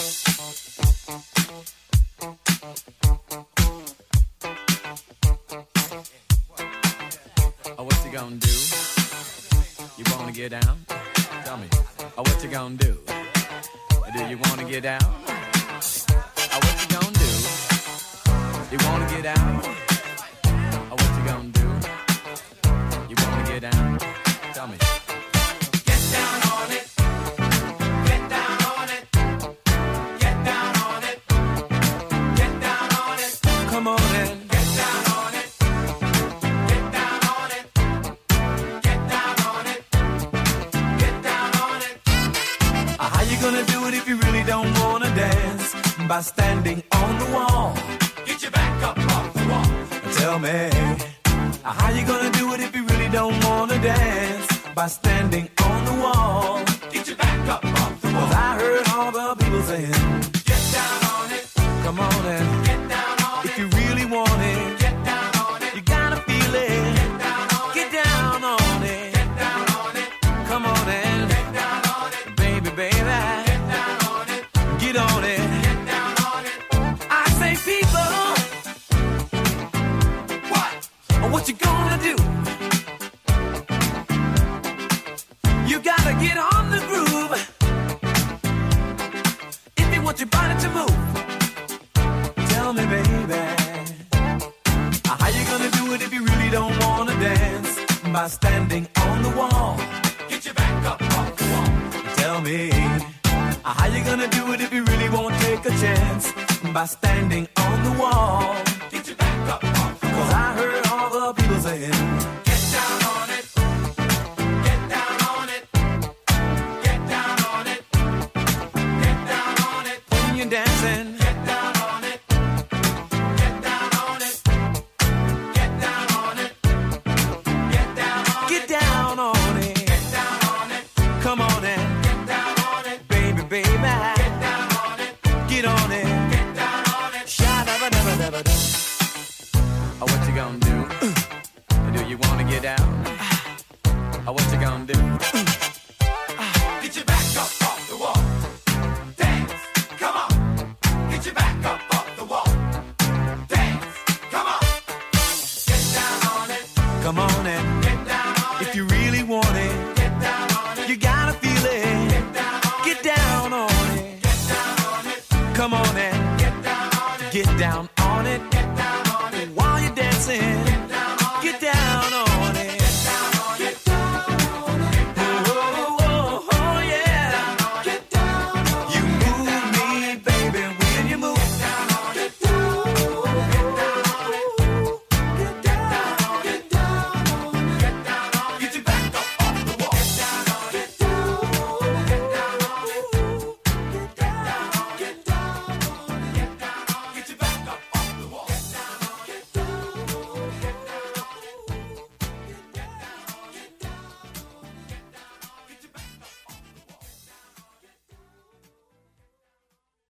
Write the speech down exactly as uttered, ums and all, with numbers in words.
Oh, what you gonna do? You wanna get down? Tell me. Oh, what you gonna do? Do you wanna get down? Oh, what you gonna do? You wanna get out? Oh, what you gonna do? You wanna get down? Tell me. Get down on it. Get down on it. Get down on it. Get down on it. Come on in. Get down on it. Get down on it. Get down on it. Get down on it. Uh, how you gonna do it if you really don't wanna dance? By standing on the wall. Get your back up off the wall. Tell me, uh, how you gonna do it if you really don't wanna dance? By standing on the wall. Get your back up off the wall. 'Cause I heard all the people saying, get down on it. Come on and get down on it. If you really want it, get down on it. You gotta feel it. Get down on it. Get down on it. Get down on it. Come on and get down on it. Baby, baby. Get down on it. Get on it. Get down on it. I say people. What? What you gonna do? You gotta get on the groove if you want your body to move. Tell me, baby, how you gonna do it if you really don't wanna dance? By standing on the wall. Get your back up off the wall. Tell me, how you gonna do it if you really won't take a chance? By standing on the wall. Get your back up off the wall. 'Cause I heard all the people saying, get down on it. Get down on it. Get down on it. Get down on it. When you're dancing, get down on it. Get down on it. Get down on it. Get down on it. Get down on it. Get down on it. Come on in. Get down on it. Baby, baby. Get down on it. Get on it. Get down on it. Sha-da-ba-da-ba-da-ba-da. Oh, what you gonna do? Do you wanna get down? Oh, what you gonna do? Get your back up off the wall. Dance, come on. Get your back up off the wall. Dance, come on. Get down on it. Come on and get down on it. If you really want it, get down on it. You gotta feel it. Get down on it. Get down on it. Get down on it. Come on and get down on it. Get down.